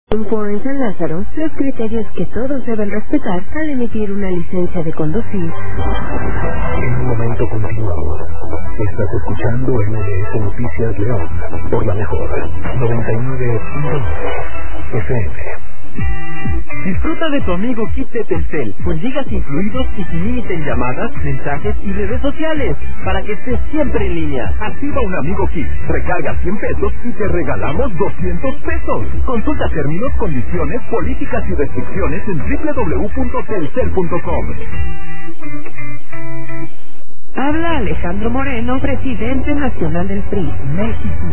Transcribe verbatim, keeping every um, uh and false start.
En San Lázaro, los criterios que todos deben respetar al emitir una licencia de conducir. En un momento continuado, estás escuchando M D S Noticias León por la mejor noventa y nueve punto nueve F M. Disfruta de tu amigo Kit de Telcel, con gigas incluidos y sin límite en llamadas, mensajes y redes sociales, para que estés siempre en línea. Activa un amigo Kit, recarga cien pesos y te regalamos doscientos pesos. Consulta términos, condiciones, políticas y restricciones en doble u doble u doble u punto telcel punto com. Habla Alejandro Moreno, presidente nacional del P R I. México.